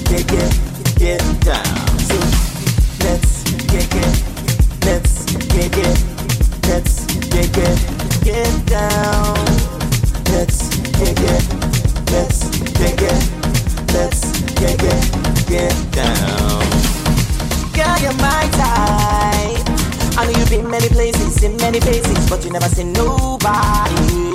get down. So let's get down. Let's get down. Girl, you're my type. I know you've been many places, in many faces, but you never seen nobody